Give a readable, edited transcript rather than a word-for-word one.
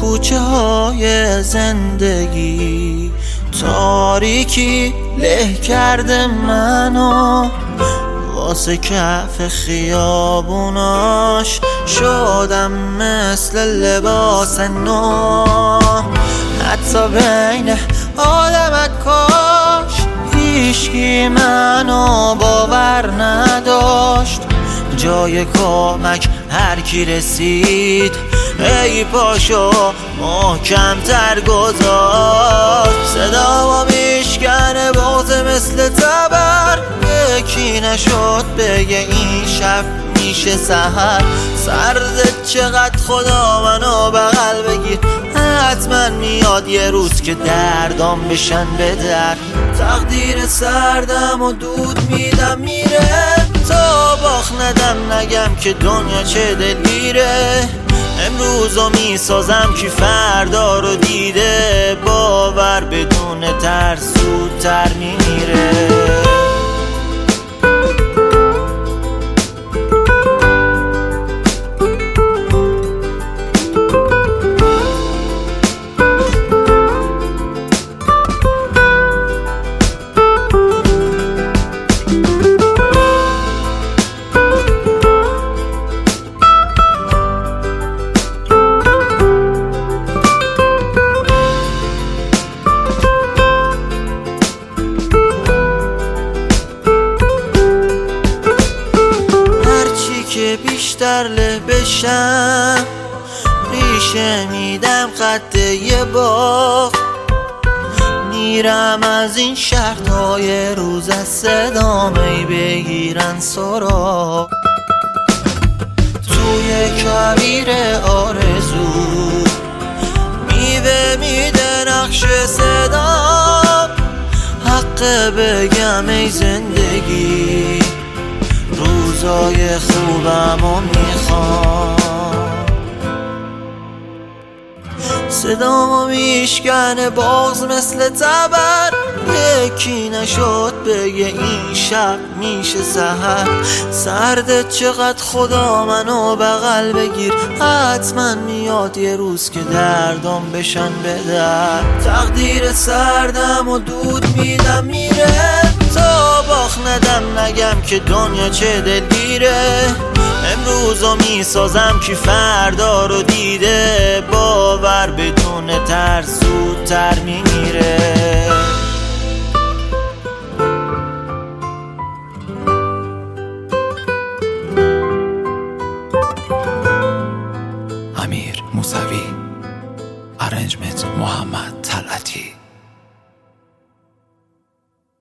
کوچه های زندگی تاریکی له کرده منو، واسه کف خیابوناش شدم مثل لباس نو. حتی بین عالمت کاش هیچکی منو باور نداشت، جای کمک هر کی رسید ای پاشو محکم تر گذاشت. صدامو میشکنه بغض مثل تبر، یکی نشد بگه این شب میشه سحر. سرده چقدر خدا منو بغل بگیر، حتما میاد یه روز که دردام بشن به در. تقدیر سردم و دود میدم میره، تا باخ ندم نگم که دنیا چه دلگیره. امروزو میسازم که فردا رو دیده، باور بدون ترس زودتر میمیره. که بیشتر له بشم ریشه میدم قد یه باغ. میرم از این شهر تا یه روز از صدامی بگیرن سراغ. توی کویر آرزو میوه میده نقش صدام، حق بگم ای زندگی روزای خوبمو میخوام. صدامو میشکنه بغض مثل تبر، یکی نشد بگه این شب میشه سحر. سرده چقدر خدا منو بغل بگیر، حتما میاد یه روز که دردام بشن به در. تقدیر سردم و دود میدم میره، تا باخ ندم نگم که دنیا چه دلگیره. امروزو میسازم که فردا رو دیده، باور بدون ترس زودتر میمیره. امیر موسوی، ارنجمنت محمد طلعتی.